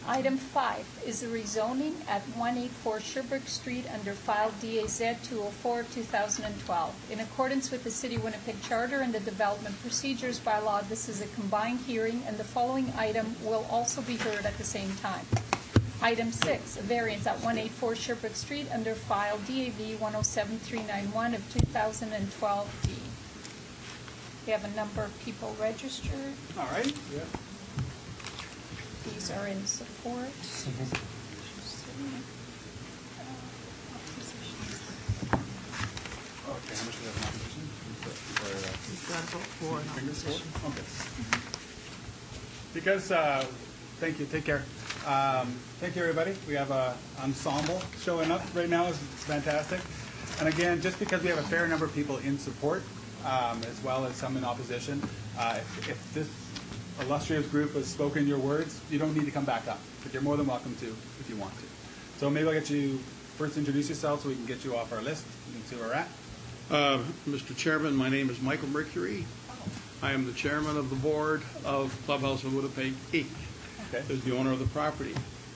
Item 5 is the rezoning at 184 Sherbrooke Street under file DAZ 204-2012. In accordance with the City of Winnipeg Charter and the Development Procedures Bylaw, this is a combined hearing, and the following item will also be heard at the same time. Item 6, a variance at 184 Sherbrooke Street under file DAV 107391 of 2012D. We have a number of people registered. All right. Yeah. These are in support. Okay, how much do we have in opposition? We've got about 4 in opposition. Okay. Because, thank you, take care. Thank you, everybody. We have an ensemble showing up right now. It's fantastic. And again, just because we have a fair number of people in support, as well as some in opposition, if this illustrious group has spoken your words, you don't need to come back up, but you're more than welcome to if you want to. So maybe I'll get you first introduce yourself so we can get you off our list. You can see where we're at. Mr. Chairman, my name is Michael Mercury. I am the chairman of the board of Clubhouse of Winnipeg Inc. Okay. As the owner of the property.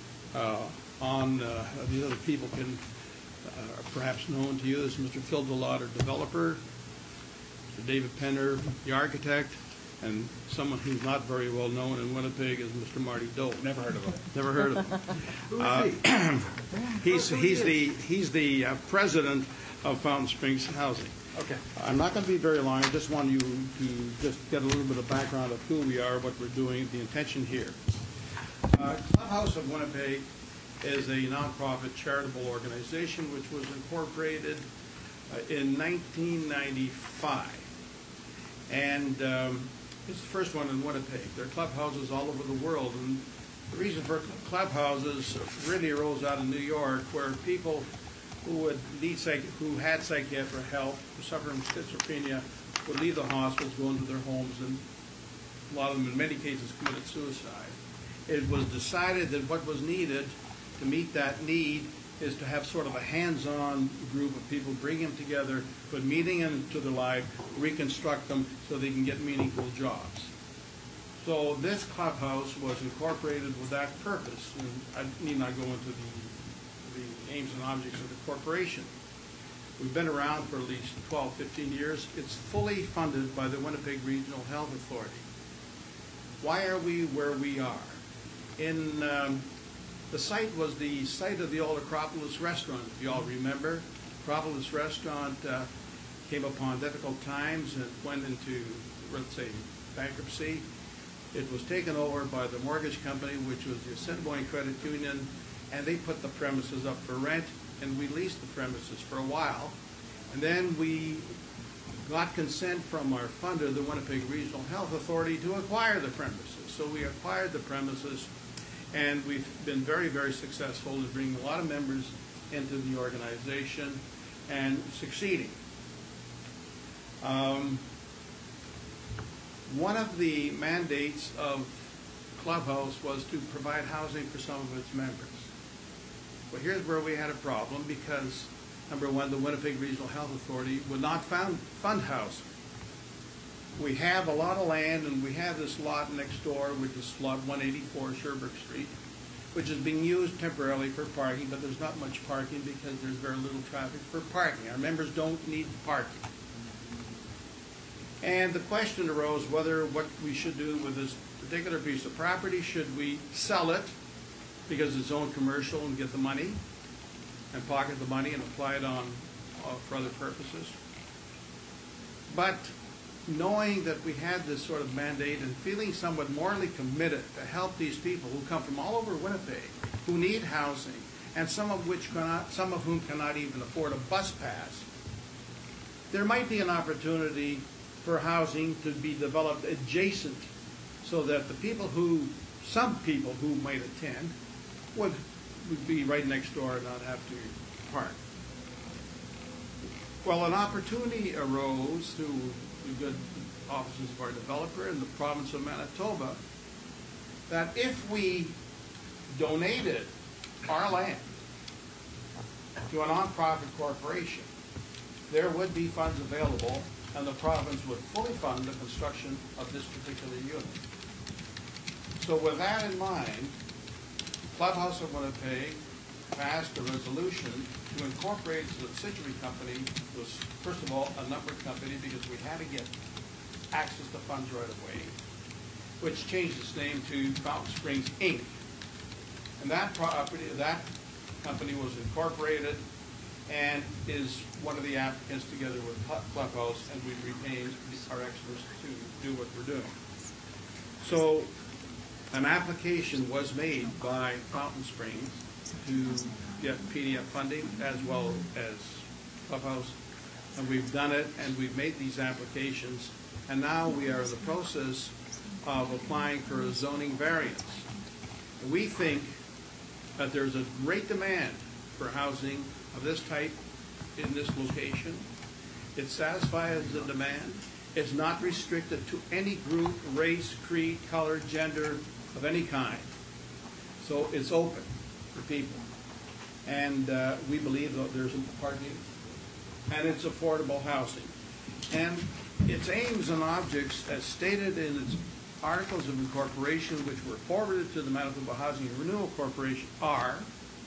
These other people can are perhaps known to you. This is Mr. Phil Delauder, developer, Mr. David Penner, the architect, and someone who's not very well known in Winnipeg is Mr. Marty Doe. Never heard of him. Never heard of him. He's the president of Fountain Springs Housing. Okay. I'm not going to be very long. I just want you to just get a little bit of background of who we are, what we're doing, the intention here. Clubhouse of Winnipeg is a nonprofit charitable organization which was incorporated in 1995. And it's the first one in Winnipeg. There are clubhouses all over the world, and the reason for clubhouses really arose out of New York, where people who had psychiatric help, who suffered from schizophrenia, would leave the hospitals, go into their homes, and a lot of them, in many cases, committed suicide. It was decided that what was needed to meet that need is to have sort of a hands-on group of people, bring them together, put meaning into their life, reconstruct them so they can get meaningful jobs. So this clubhouse was incorporated with that purpose, and I need not go into the aims and objects of the corporation. We've been around for at least 12, 15 years. It's fully funded by the Winnipeg Regional Health Authority. Why are we where we are? The site was the site of the old Acropolis restaurant, if you all remember. Acropolis restaurant came upon difficult times and went into, let's say, bankruptcy. It was taken over by the mortgage company, which was the Assiniboine Credit Union, and they put the premises up for rent, and we leased the premises for a while. And then we got consent from our funder, the Winnipeg Regional Health Authority, to acquire the premises. So we acquired the premises, and we've been very, very successful in bringing a lot of members into the organization and succeeding. One of the mandates of Clubhouse was to provide housing for some of its members. But here's where we had a problem because, number one, the Winnipeg Regional Health Authority would not fund housing. We have a lot of land, and we have this lot next door, which is lot 184 Sherbrooke Street, which is being used temporarily for parking, but there's not much parking because there's very little traffic for parking. Our members don't need parking. And the question arose whether what we should do with this particular piece of property. Should we sell it because it's owned commercial and get the money and pocket the money and apply it on for other purposes? But knowing that we had this sort of mandate and feeling somewhat morally committed to help these people who come from all over Winnipeg, who need housing, and some of whom cannot even afford a bus pass, there might be an opportunity for housing to be developed adjacent so that some people who might attend would be right next door and not have to park. Well, an opportunity arose through the good offices of our developer in the province of Manitoba that if we donated our land to a nonprofit corporation, there would be funds available and the province would fully fund the construction of this particular unit. So with that in mind, Clubhouse of Winnipeg passed a resolution to incorporate the subsidiary company. Was first of all a numbered company because we had to get access to funds right away, which changed its name to Fountain Springs Inc. And that company was incorporated and is one of the applicants together with Clubhouse, and we've retained our experts to do what we're doing. So an application was made by Fountain Springs to get PDF funding as well as Clubhouse, and we've done it, and we've made these applications, and now we are in the process of applying for a zoning variance. We think that there's a great demand for housing of this type in this location. It satisfies the demand. It's not restricted to any group, race, creed, color, gender of any kind. So it's open for people. And we believe that there's parking, and it's affordable housing. And its aims and objects, as stated in its articles of incorporation, which were forwarded to the Manitoba Housing and Renewal Corporation, are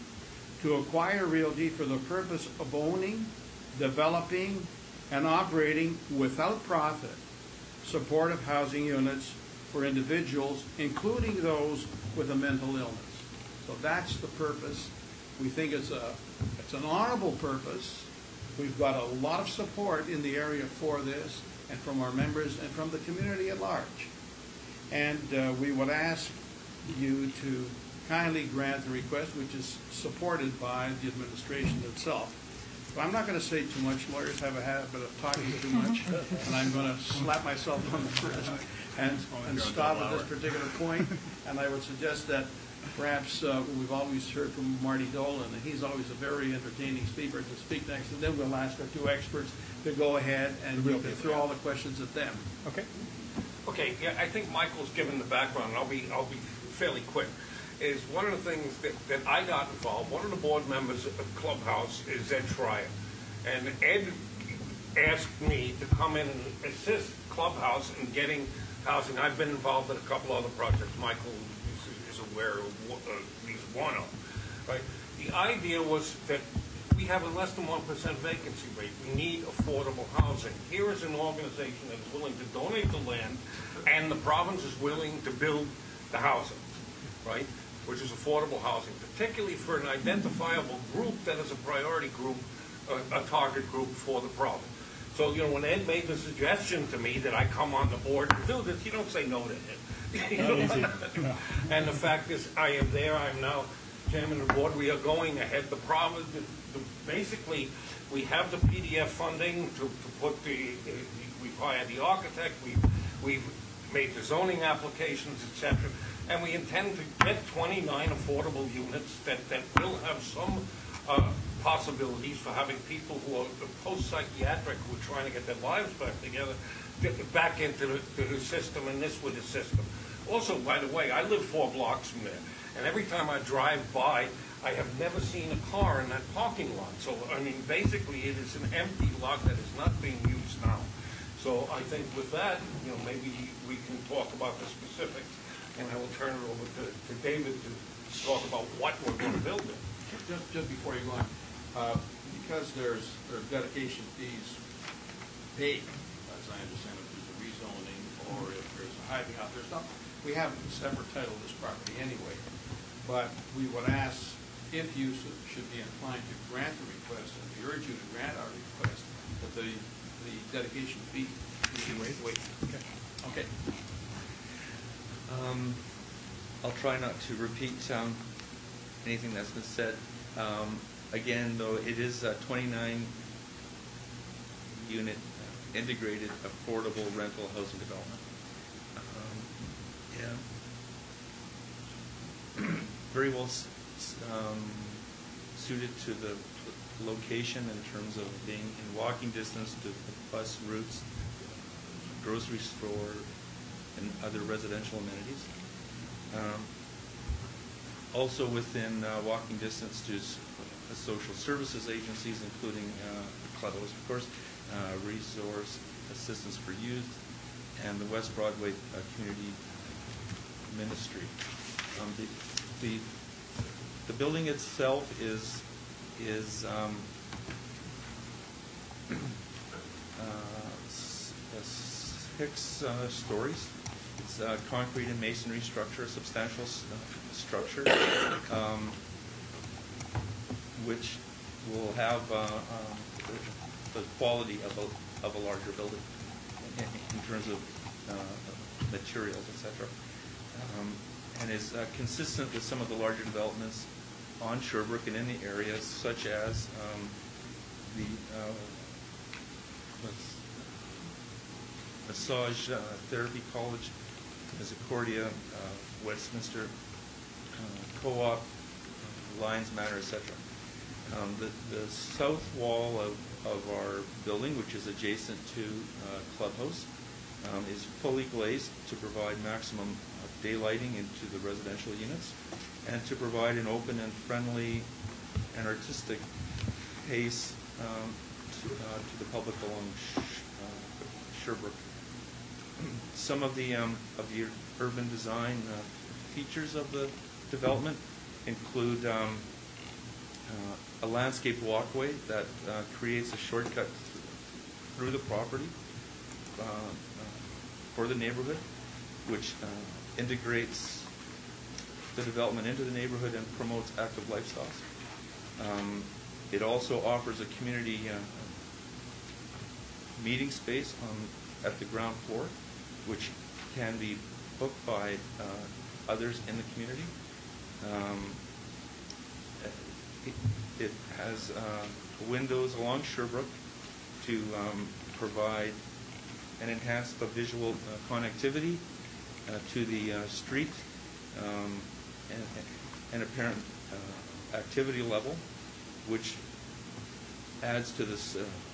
to acquire realty for the purpose of owning, developing, and operating without profit supportive housing units for individuals, including those with a mental illness. So that's the purpose. We think it's an honorable purpose. We've got a lot of support in the area for this, and from our members and from the community at large. And we would ask you to kindly grant the request, which is supported by the administration itself. But I'm not going to say too much. Lawyers have a habit of talking too much, and I'm going to slap myself on the wrist and stop at this particular point. And I would suggest that perhaps we've always heard from Marty Dolan, and he's always a very entertaining speaker to speak next, and then we'll ask our two experts to go ahead and we'll throw all the questions at them. Okay. Okay, yeah, I think Michael's given the background, and I'll be fairly quick. Is one of the things that I got involved, one of the board members of Clubhouse is Ed Schreier. And Ed asked me to come in and assist Clubhouse in getting housing. I've been involved in a couple other projects. Michael is aware of at least one of them. Right? The idea was that we have a less than 1% vacancy rate. We need affordable housing. Here is an organization that is willing to donate the land, and the province is willing to build the housing, right? Which is affordable housing, particularly for an identifiable group that is a priority group, a target group for the province. So, you know, when Ed made the suggestion to me that I come on the board to do this, you don't say no to it. And the fact is, I am there. I'm now chairman of the board. We are going ahead. The province, basically, we have the PDF funding to put we've hired the architect. We've made the zoning applications, etc. And we intend to get 29 affordable units that will have some possibilities for having people who are post-psychiatric, who are trying to get their lives back together, back into the system, and this with the system. Also, by the way, I live 4 blocks from there, and every time I drive by, I have never seen a car in that parking lot. So, I mean, basically, it is an empty lot that is not being used now. So I think with that, you know, maybe we can talk about the specifics, and I will turn it over to David to talk about what we're going to build in. Just before you go on, because there's dedication fees paid, as I understand it, if there's a rezoning or if there's a hiving out, there's not. We have a separate title of this property anyway, but we would ask if you should be inclined to grant the request, and we urge you to grant our request, that the dedication fee be waived. Okay. I'll try not to repeat anything that's been said. Again, though, it is a 29-unit integrated affordable rental housing development. Very well suited to the location in terms of being in walking distance to the bus routes, grocery store, and other residential amenities. Also within walking distance to social services agencies, including Clubhouse, of course, Resource Assistance for Youth, and the West Broadway Community Ministry. The The building itself is 6 stories. It's a concrete and masonry structure, a substantial structure, which will have the quality of a larger building in terms of materials, etc. And is consistent with some of the larger developments on Sherbrooke and in the area, such as the Massage Therapy College, Misericordia, Westminster Co-op, Lions Manor, etc. The south wall of our building, which is adjacent to Clubhouse, is fully glazed to provide maximum daylighting into the residential units and to provide an open and friendly and artistic pace to the public along Sherbrooke. Some of the urban design features of the development include a landscape walkway that creates a shortcut through the property for the neighborhood, which integrates the development into the neighborhood and promotes active lifestyles. It also offers a community meeting space at the ground floor, which can be booked by others in the community. It has windows along Sherbrooke to provide and enhance the visual connectivity to the street and apparent activity level, which adds to this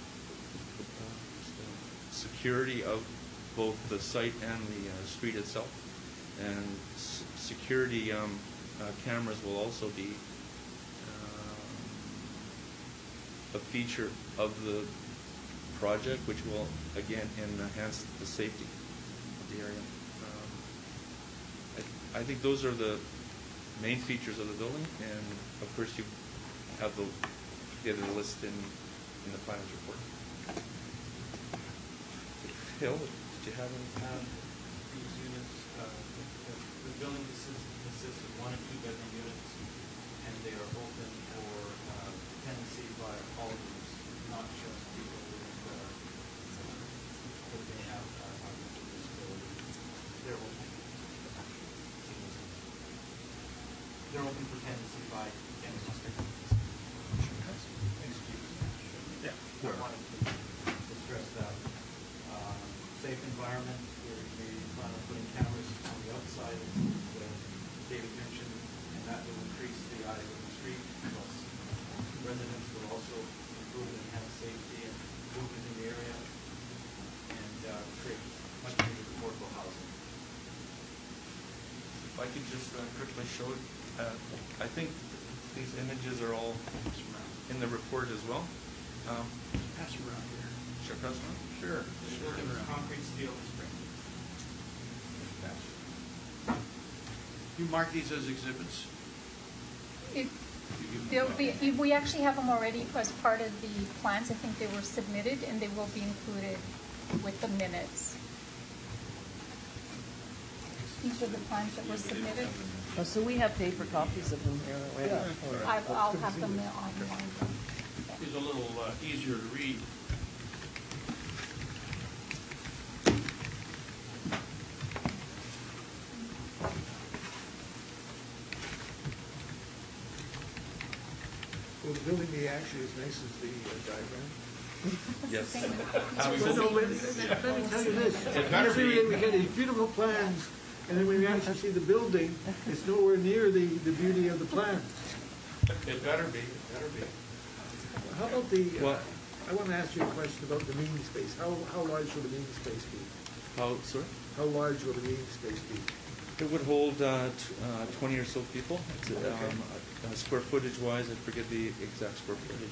security of both the site and the street itself. And security cameras will also be a feature of the project, which will again enhance the safety of the area. I think those are the main features of the building, and of course you have the other list in the planners report. Hill, did you have any? These units, the building consists of 1 and 2 bedroom units, and they are open for tenancy by all groups, not just people who may have cognitive disability. They're open. They're open for tenancy by any district. Yeah. I wanted to stress that. Safe environment, we plan on putting cameras on the outside, as David mentioned, and that will increase the eyes of the street. Plus, residents will also improve and enhance safety and movement in the area, and create much needed affordable housing. If I could just quickly show it. I think these images are all in the report as well. Pass around here. Should I pass around? Sure. The building is concrete, steel, and spring. You mark these as exhibits? We actually have them already as part of the plans. I think they were submitted, and they will be included with the minutes. These are the plans that were submitted. Oh, so we have paper copies of them here already. I'll have them online. These are a little easier to read. Will the building be actually as nice as the diagram? Yes. Well, no, let me tell you this. Usually we get these beautiful plans, and then when we actually see the building, it's nowhere near the beauty of the plans. It better be. It better be. How about the, Well- I want to ask you a question about the meeting space. How large will the meeting space be? Sorry? How large will the meeting space be? It would hold 20 or so people. It's, square footage-wise, I forget the exact square footage.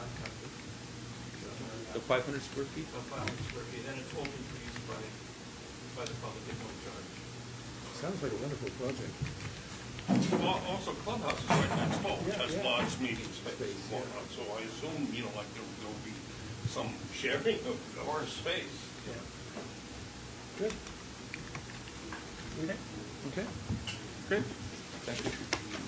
500 square feet? 500 square feet, and it's open for use by the public at no charge. Sounds like a wonderful project. Also, Clubhouse is right next door, which has large meeting space and whatnot, so I assume, like there'll be some sharing of our space. Good. Okay. Great. Thank you.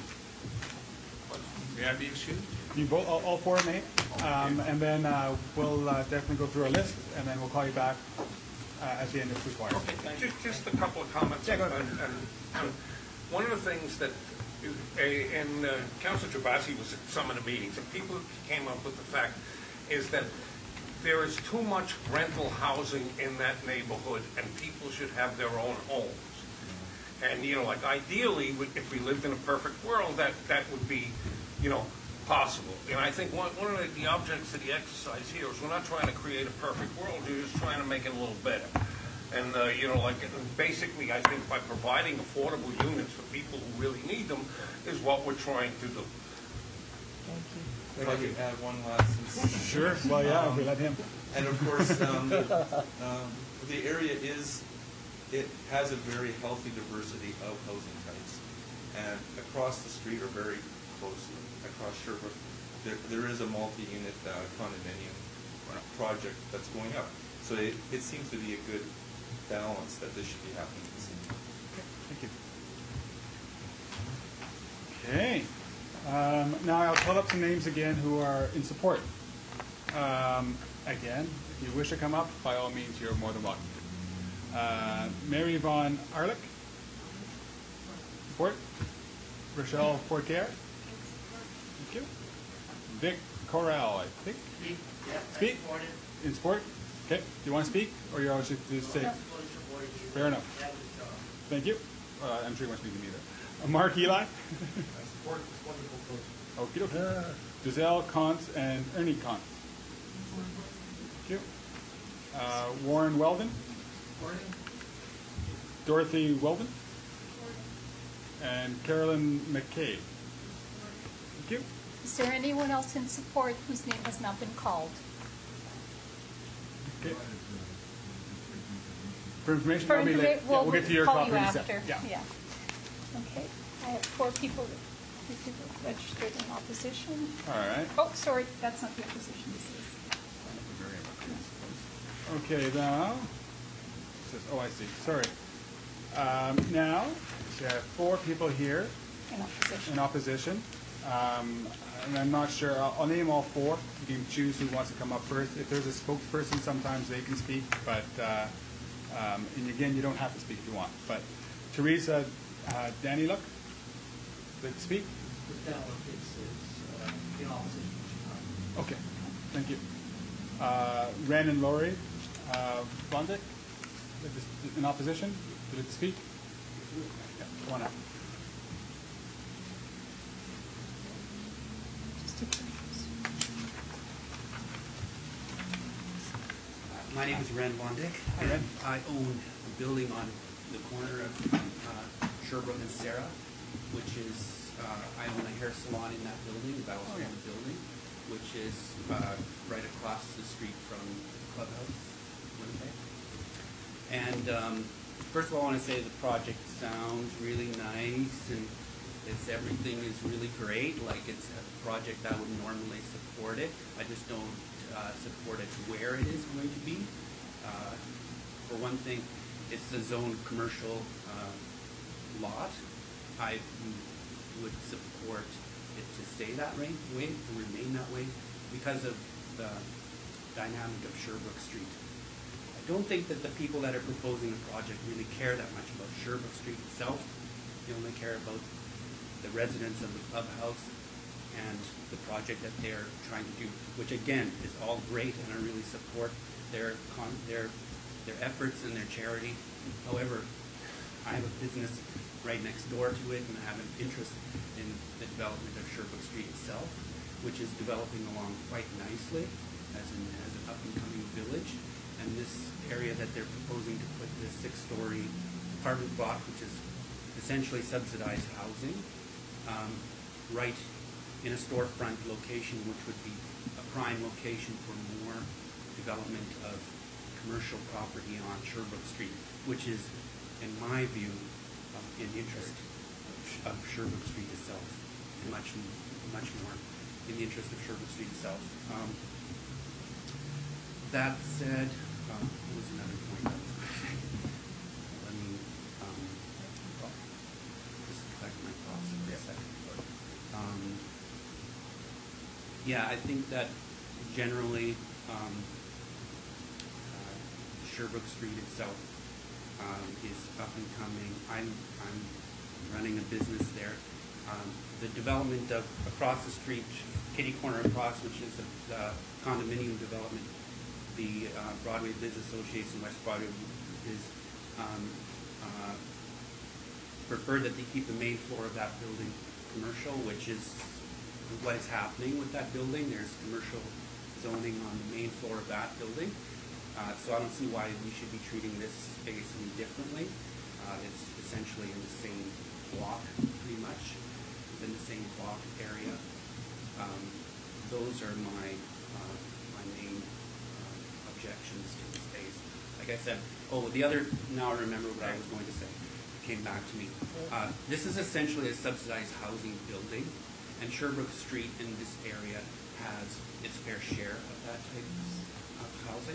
May I be excused? You both, all four may, and then we'll definitely go through our list, and then we'll call you back at the end if required. Okay, just a couple of comments. Yeah, go ahead. And one of the things that, and Councilor Gervasi was at some of the meetings, and people came up with the fact is that there is too much rental housing in that neighborhood, and people should have their own homes. And, like ideally, if we lived in a perfect world, that would be, possible. And I think one of the objects of the exercise here is we're not trying to create a perfect world, we're just trying to make it a little better. And, basically, I think by providing affordable units for people who really need them is what we're trying to do. Thank you. If I could add one last. Sure. Well, yeah, we let him. And of course, the area it has a very healthy diversity of housing types. And across the street or very close, across Sherbrooke, there is a multi-unit condominium project that's going up. So it seems to be a good balance that this should be happening in the city. Thank you. Okay. Now I'll pull up some names again who are in support. Again, if you wish to come up, by all means, you're more than welcome to. Mary Von Arlick. Support. Rochelle Fortier. Thank you. Vic Corral, I think. Speak. In support. Okay. Do you want to speak, or you're just to say? Fair enough. Thank you. I'm sure you won't speak to me either. Mark Eli. Okie dokie. Giselle Kantz and Ernie Kantz. Thank you. Warren Weldon. Dorothy Weldon. And Carolyn McCabe. Thank you. Is there anyone else in support whose name has not been called? Okay. For information, that'll be later. We'll get to your call copy you in a after. second. Yeah. Okay. I have three people registered in opposition. All right. Oh, sorry, that's not the opposition. This is. Okay, now. Oh, I see. Sorry. Now, we have four people here In opposition. in opposition. And I'm not sure. I'll name all four. You can choose who wants to come up first. If there's a spokesperson, sometimes they can speak. But and again, you don't have to speak if you want. But Teresa Daniluk, like to speak? In opposition. Okay, thank you. Ren and Laurie Blondek, in opposition. Would you like to speak? Yeah, come on up. My name is Ren Blondek. Hi, Ren. I own a building on the corner of Sherbrooke and Sarah, which is, I own a hair salon in that building, the Ballastone building, which is right across the street from Clubhouse, Winnipeg. And first of all, I want to say the project sounds really nice, and everything is really great. Like, it's a project I would normally support it. I just don't support it where it is going to be. For one thing, it's a zoned commercial lot. I would support it to stay that way, to remain that way, because of the dynamic of Sherbrooke Street. I don't think that the people that are proposing the project really care that much about Sherbrooke Street itself. They only care about the residents of the clubhouse and the project that they're trying to do, which again is all great, and I really support their efforts and their charity. However, I have a business right next door to it, and I have an interest in the development of Sherbrooke Street itself, which is developing along quite nicely as an up-and-coming village. And this area that they're proposing to put this 6-story apartment block, which is essentially subsidized housing, right in a storefront location, which would be a prime location for more development of commercial property on Sherbrooke Street, which is, in my view, in the interest of of Sherbrooke Street itself, much more in the interest of Sherbrooke Street itself. That said, what was another point I was making? Let me just collect my thoughts for a second. Yeah, I think that generally Sherbrooke Street itself is up and coming. I'm running a business there. The development of across the street, kitty corner across, which is a condominium development, the Broadway Business Association West Broadway is preferred that they keep the main floor of that building commercial, which is what is happening with that building. There's commercial zoning on the main floor of that building. So I don't see why we should be treating this space any differently. It's essentially in the same block, pretty much, within the same block area. Those are my main objections to the space. Like I said, now I remember what I was going to say. It came back to me. This is essentially a subsidized housing building, and Sherbrooke Street in this area has its fair share of that type of housing.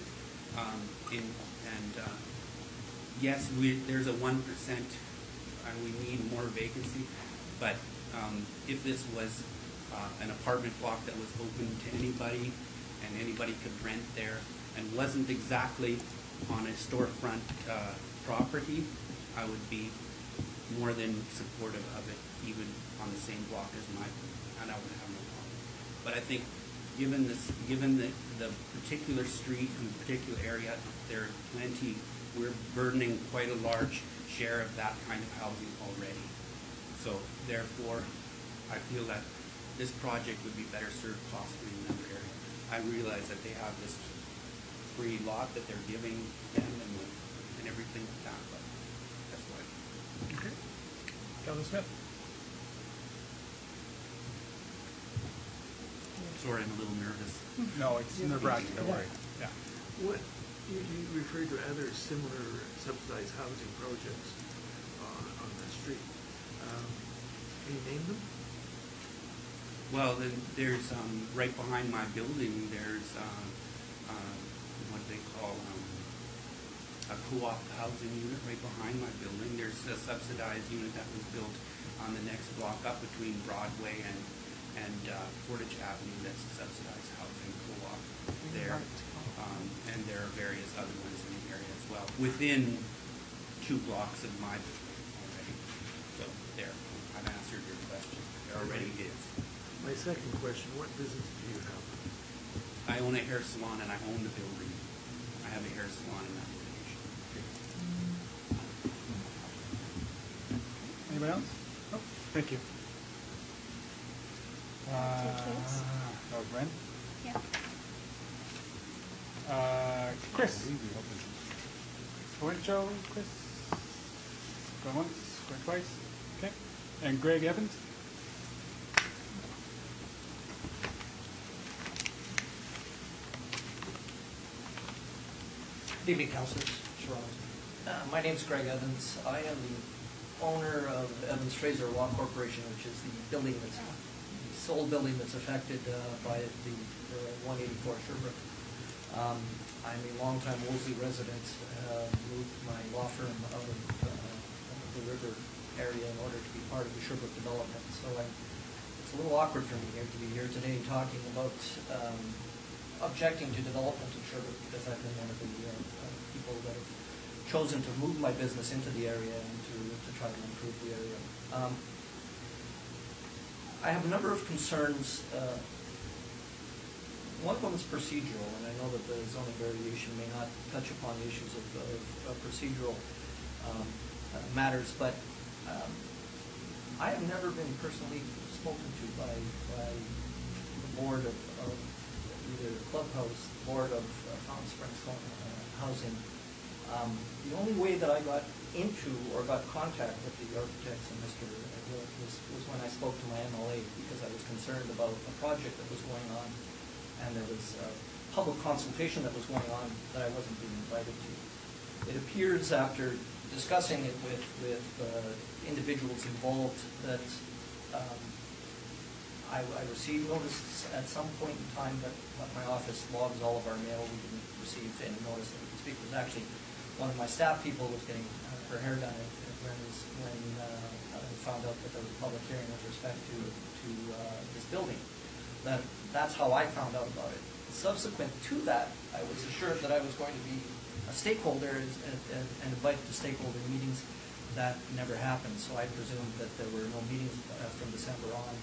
Yes, there's a 1%, we need more vacancy, but if this was an apartment block that was open to anybody and anybody could rent there and wasn't exactly on a storefront property, I would be more than supportive of it, even on the same block as mine, and I would have no problem. But I think given the particular street and the particular area, there are plenty, we're burdening quite a large share of that kind of housing already. So therefore, I feel that this project would be better served possibly in another area. I realize that they have this free lot that they're giving them and everything like that, but that's why. Okay. Councilor Smith. Sorry, I'm a little nervous. No, it's nerve-wracking, don't worry. Yeah. What, you referred to other similar subsidized housing projects on the street. Can you name them? Well, then there's right behind my building. There's what they call a co-op housing unit right behind my building. There's a subsidized unit that was built on the next block up between Broadway and Portage Avenue. That's a subsidized housing co-op there, and there are various other ones in the area as well within 2 blocks of my building already. So there, I've answered your question. There already is. My second question, what business do you have? I own a hair salon and I own the building. I have a hair salon in that location. Anybody else? Oh, thank you. That was Brent. Yeah. Chris. Coencho, Chris. Going once, going twice. Okay. And Greg Evans. Good evening, Councilors. My name is Greg Evans. I am the owner of Evans Fraser Law Corporation, which is the building that's the sole building that's affected by the 184 Sherbrooke. I'm a longtime Wolseley resident. Moved my law firm out of the river area in order to be part of the Sherbrooke development. So it's a little awkward for me here to be here today talking about objecting to development in Sherbrooke, because I've been one of the people that have chosen to move my business into the area and to try to improve the area. I have a number of concerns. One of them is procedural, and I know that the zoning variation may not touch upon the issues of procedural matters, but I have never been personally spoken to by the board of either Clubhouse, board of Fountain Springs Housing. The only way that I got into or got contact with the architects and Mr. Wilk was when I spoke to my MLA, because I was concerned about a project that was going on, and there was a public consultation that was going on that I wasn't being invited to. It appears after discussing it with individuals involved that I received notice at some point in time, but my office logs all of our mail. We didn't receive any notice that we could speak. It was actually one of my staff people was getting her hair done when we found out that there was a public hearing with respect to this building. That's how I found out about it. Subsequent to that, I was assured that I was going to be a stakeholder and invited to stakeholder meetings. That never happened, so I presumed that there were no meetings from December on.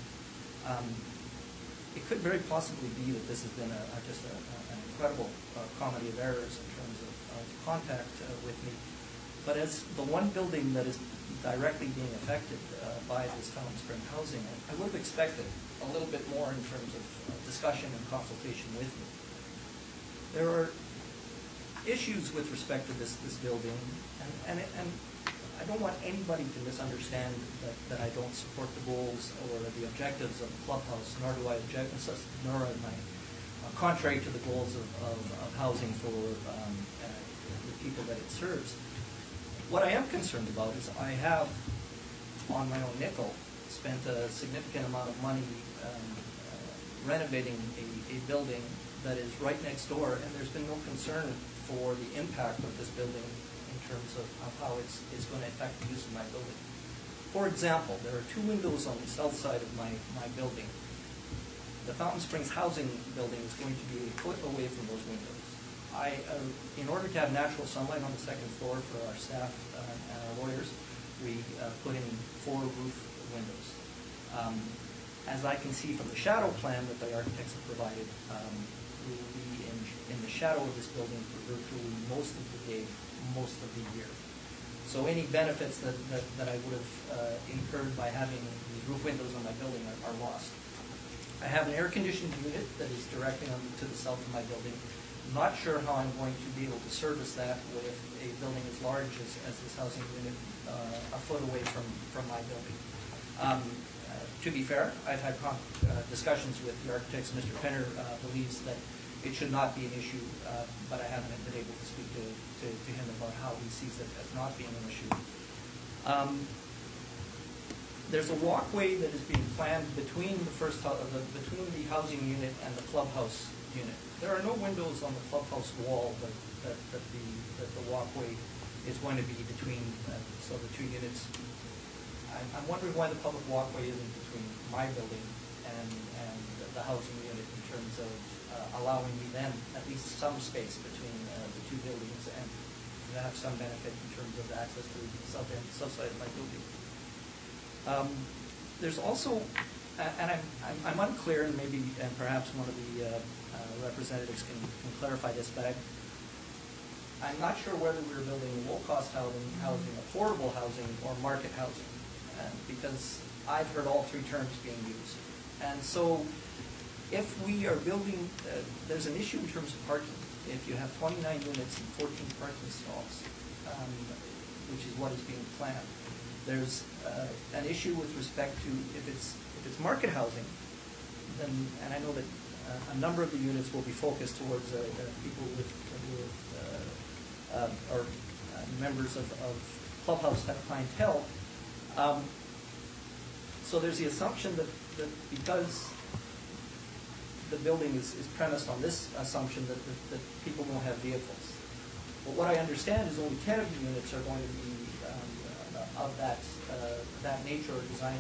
It could very possibly be that this has been just an incredible comedy of errors in terms of contact with me. But as the one building that is directly being affected by this Fountain Spring housing, I would have expected a little bit more in terms of discussion and consultation with me. There are issues with respect to this building, and I don't want anybody to misunderstand that I don't support the goals or the objectives of the clubhouse, nor do I object, nor am I contrary to the goals of housing for the people that it serves. What I am concerned about is I have, on my own nickel, spent a significant amount of money renovating a building that is right next door, and there's been no concern for the impact of this building in terms of how it's going to affect the use of my building. For example, there are 2 windows on the south side of my building. The Fountain Springs housing building is going to be a foot away from those windows. In order to have natural sunlight on the second floor for our staff and our lawyers, we put in 4 roof windows. As I can see from the shadow plan that the architects have provided, we will be in the shadow of this building for virtually most of the day, most of the year. So any benefits that I would have incurred by having these roof windows on my building are lost. I have an air-conditioned unit that is directly to the south of my building. I'm not sure how I'm going to be able to service that with a building as large as this housing unit a foot away from my building. To be fair, I've had discussions with the architects. Mr. Penner believes that it should not be an issue, but I haven't been able to speak to him about how he sees it as not being an issue. There's a walkway that is being planned between between the housing unit and the clubhouse unit. There are no windows on the clubhouse wall that the walkway is going to be between so the 2 units. I'm wondering why the public walkway isn't between my building and the housing unit in terms of allowing me then at least some space between the 2 buildings and to have some benefit in terms of access to the south side of my building. There's also, and I'm unclear, and perhaps one of the representatives can clarify this, but I'm not sure whether we're building low-cost housing, affordable housing, or market housing, because I've heard all 3 terms being used. And so if we are building, there's an issue in terms of parking. If you have 29 units and 14 parking stalls, which is what is being planned, there's an issue with respect to if it's market housing, then, and I know that a number of the units will be focused towards people with or members of clubhouse type clientele. So there's the assumption that because the building is premised on this assumption that people won't have vehicles. But what I understand is only 10 of the units are going to be of that nature, or designed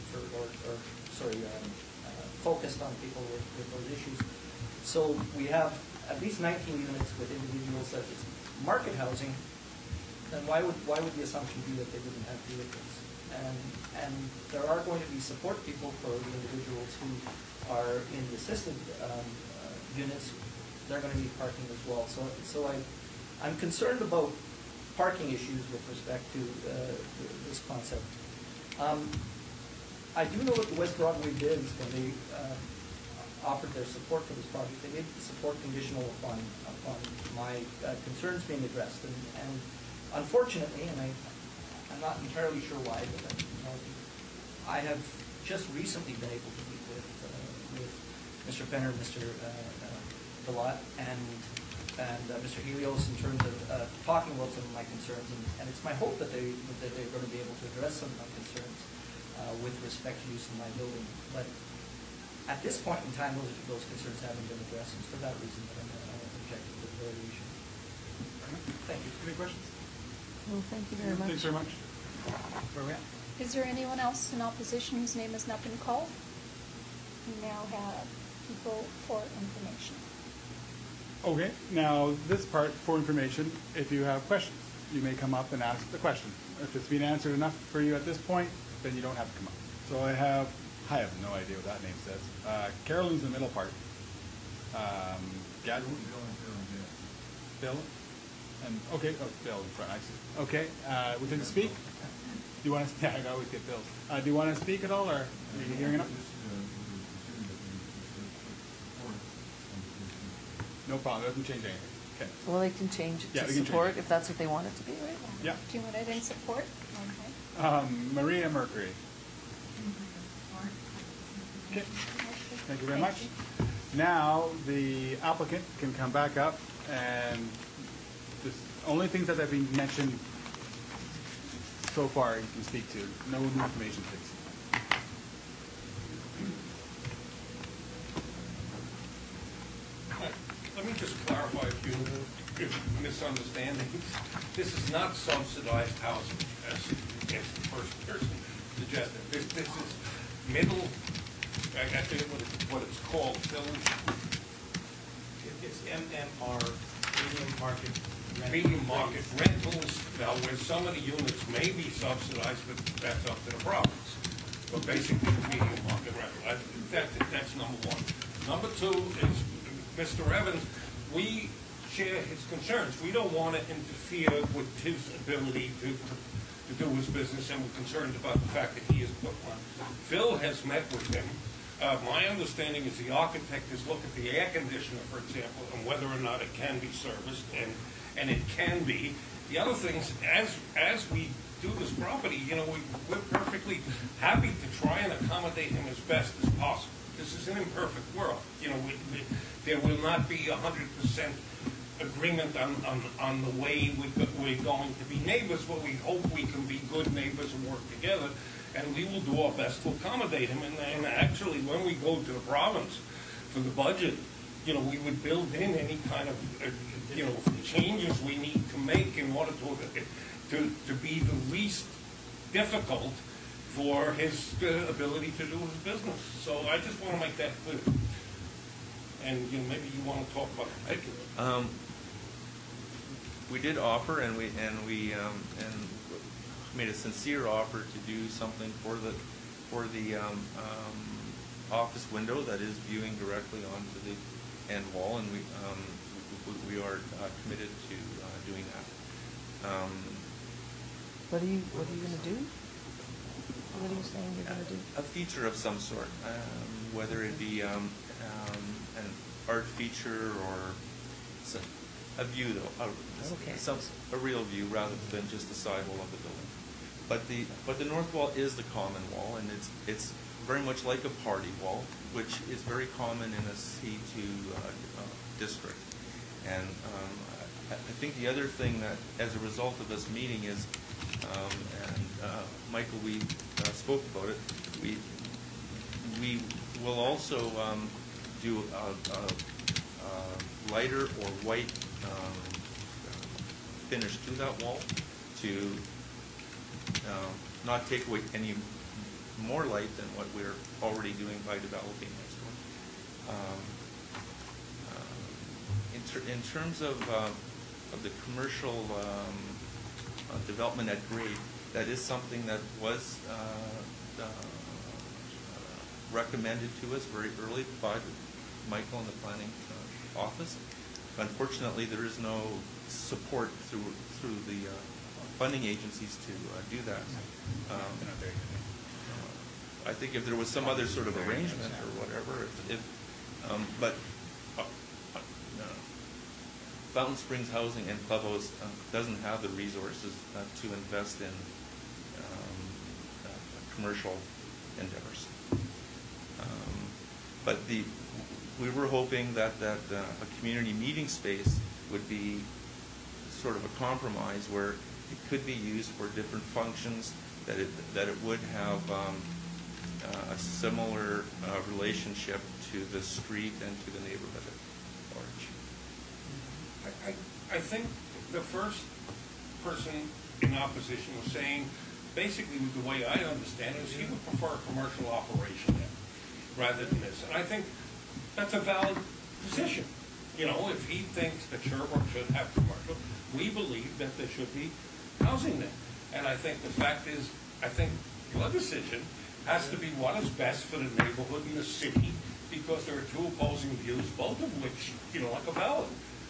focused on people with those issues. So we have at least 19 units with individuals that is market housing. Then why would the assumption be that they wouldn't have vehicles? And there are going to be support people for the individuals who are in the assisted units. They're going to need parking as well. So I'm concerned about parking issues with respect to this concept. I do know that the West Broadway bids, when they offered their support for this project, they made the support conditional upon my concerns being addressed. And unfortunately, and I'm not entirely sure why, but I have just recently been able to meet with Mr. Penner, Mr. Bilott, and and Mr. Helios in terms of talking about some of my concerns, and it's my hope that they're going to be able to address some of my concerns with respect to use of my building. But at this point in time, those concerns haven't been addressed, and it's for that reason that I'm objecting to the variation. Thank you. Any questions? Well, thank you very much. Thanks very much. Where are we at? Is there anyone else in opposition whose name has not been called? We now have people for information. Okay, now this part for information, if you have questions, you may come up and ask the question. If it's been answered enough for you at this point, then you don't have to come up. So I have no idea what that name says. Carolyn's in the middle part. Gad? Bill? And, okay, oh, Bill in front, I see. Okay, would you like to speak? Do you want to, yeah, I always get Bills. Do you want to speak at all, or are you hearing enough? No problem, it doesn't change anything. Okay. Well, they can change it Yeah, to we can support change it. if that's what they want it to be, right? Yeah. Do you want it in support? Okay. Maria Mercury. Okay, thank you very much. Now, the applicant can come back up and just, only things that have been mentioned so far you can speak to. No new information, please. Let me just clarify a few misunderstandings. This is not subsidized housing, as the first person suggested. This is middle, I forget what it's called, Phil. It's MMR, medium market rental. Medium market rentals, now where some of the units may be subsidized, but that's up to the province. But basically, medium market rental. That's number one. Number two is, Mr. Evans, we share his concerns. We don't want to interfere with his ability to do his business, and we're concerned about the fact that he has put one. Phil has met with him. My understanding is the architect has looked at the air conditioner, for example, and whether or not it can be serviced, and it can be. The other things, as we do this property, we're perfectly happy to try and accommodate him as best as possible. This is an imperfect world. There will not be 100% agreement on the way we're going to be neighbors, but we hope we can be good neighbors and work together, and we will do our best to accommodate him. And actually, when we go to the province for the budget, we would build in any kind of changes we need to make in order to be the least difficult for his ability to do his business. So I just want to make that clear. And maybe you want to talk about it. We did offer, and we made a sincere offer to do something for the office window that is viewing directly onto the end wall, and we are committed to doing that. What are you going to do? What are you saying you're going to do? A feature of some sort, whether it be an art feature or a view, though, a real view rather than just the sidewall of the building. But the north wall is the common wall, and it's very much like a party wall, which is very common in a C2 district. And I think the other thing that, as a result of this meeting, is, Michael, we spoke about it. We will also do a lighter or white finish to that wall to not take away any more light than what we're already doing by developing next door. In terms of the commercial development at grade, that is something that was recommended to us very early by Michael in the planning office. Unfortunately, there is no support through the funding agencies to do that. I think if there was some other sort of arrangement or whatever, but Fountain Springs Housing and Clubhouse doesn't have the resources to invest in commercial endeavors. But we were hoping that a community meeting space would be sort of a compromise where it could be used for different functions, that it would have a similar relationship to the street and to the neighborhood at large. I think the first person in opposition was saying, basically the way I understand it, is he would prefer a commercial operation there rather than this. And I think that's a valid position. You know, if he thinks that Sherbrooke should have commercial, we believe that there should be housing there. And I think the fact is, I think your decision has to be what is best for the neighborhood and the city, because there are two opposing views, both of which, you know, like a valid.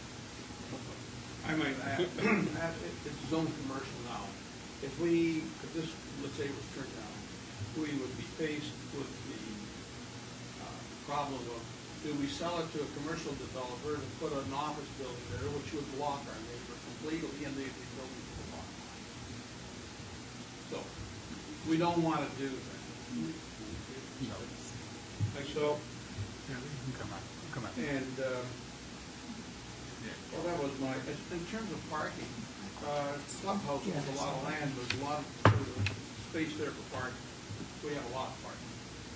I might add, it's zone commercial now. If this, let's say it was turned down, we would be faced with the problem of, do we sell it to a commercial developer to put an office building there, which would block our neighbor completely, and they'd be building to the bottom line. So, we don't want to do that. So, Yeah, you can come on. and, well, that was in terms of parking, Clubhouse has a lot of land, there's a lot of space there for parking. We have a lot of parking.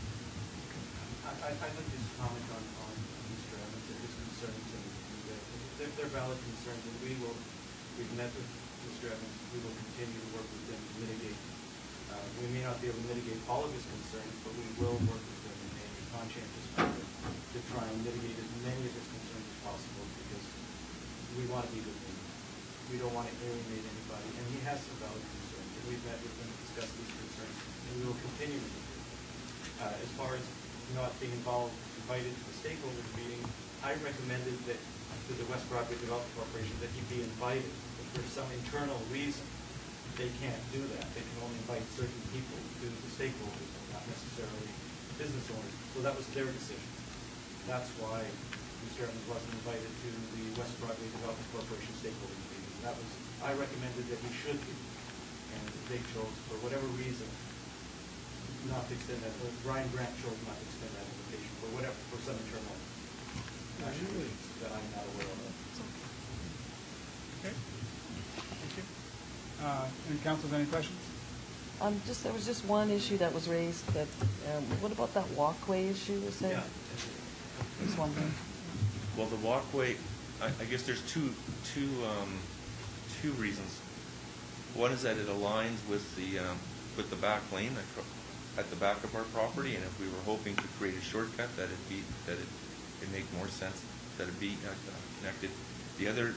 I'd like to just comment on Mr. Evans and his concerns, and they're valid concerns, and we've met with Mr. Evans, we will continue to work with him to mitigate. We may not be able to mitigate all of his concerns, but we will work with him in a conscientious manner to try and mitigate as many of his concerns as possible, because we want to be good neighbors. We don't want to alienate anybody, and he has some valid concerns, and we've met with him to discuss these concerns, and we will continue to do. As far as not being invited to the stakeholders meeting, I recommended that to the West Broadway Development Corporation that he be invited. If for some internal reason they can't do that, they can only invite certain people to the stakeholders, not necessarily business owners. So that was their decision. That's why Mr. Evans wasn't invited to the West Broadway Development Corporation stakeholders meeting. I recommended that he should be, and they chose, for whatever reason, not to extend that. Ryan Grant chose not to extend that invitation for some internal reasons that I'm not aware of. Okay. Thank you. Any councilors, any questions? There was just one issue that was raised. That what about that walkway issue? Was there? Yeah. Just wondering. Well, the walkway, I guess there's two reasons. One is that it aligns with the back lane at the back of our property, and if we were hoping to create a shortcut, that it make more sense that it be connected. The other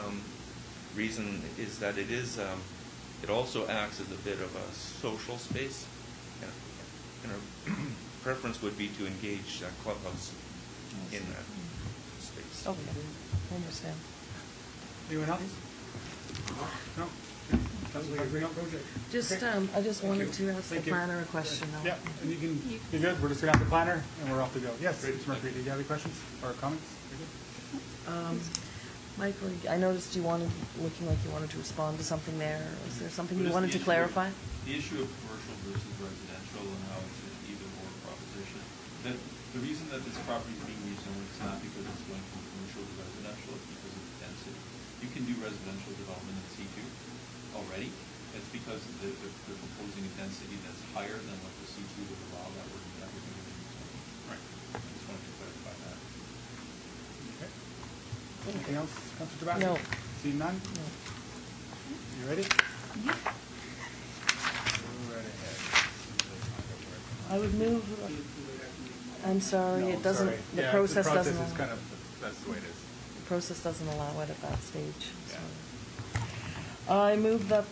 reason is that it also acts as a bit of a social space, and our preference would be to engage Clubhouse in that space. Okay, I understand. Anyone else? No? Just, I just wanted to ask the planner a question. Yeah, and you can, you're good. We're just going to have the planner, and we're off to go. Yes, Mr. Murphy, do you have any questions or comments? Michael, I noticed looking like you wanted to respond to something there. Is there something you wanted to clarify? The issue of commercial versus residential and how it's an either-or proposition. The reason that this property is being rezoned is not because it's going from commercial to residential, it's because of the density. You can do residential development in C2 already. It's because they're proposing a density that's higher than what the C2 would allow that would be rezoned. Right. I just wanted to clarify that. Okay. Anything else, Councilor Tabasco? No. Seeing none? No. You ready? Go right ahead. I would move. I'm sorry, No, it doesn't. sorry. The Yeah, process the doesn't. is kind of, that's the way it is. The process doesn't allow it at that stage. Yeah. So. I move that